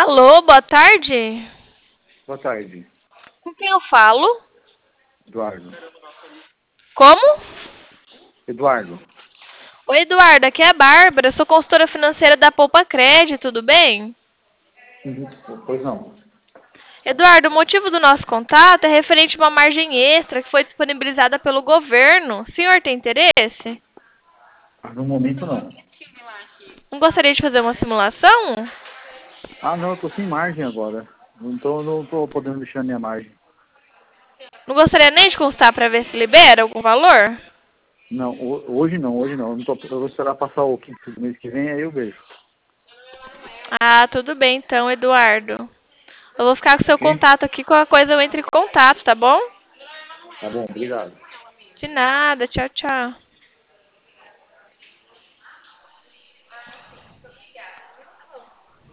Alô, boa tarde. Boa tarde, Com quem eu falo? Eduardo. Como? Eduardo, Oi, Eduardo, aqui é a Bárbara, sou consultora financeira da Poupa Crédito, tudo bem? pois não. Eduardo, o motivo do nosso contato é referente a uma margem extra que foi disponibilizada pelo governo. O senhor tem interesse? No momento não. Não gostaria de fazer uma simulação? Não, eu tô sem margem agora. Não tô podendo deixar a minha margem. Não gostaria nem de consultar para ver se libera algum valor? Não, hoje não, hoje não. Eu vou esperar passar o quinto do mês que vem, aí eu vejo. Ah, tudo bem então, Eduardo. Eu vou ficar com seu Ok? contato aqui, qualquer coisa eu entro em contato, tá bom? Tá bom, obrigado. De nada, tchau, tchau.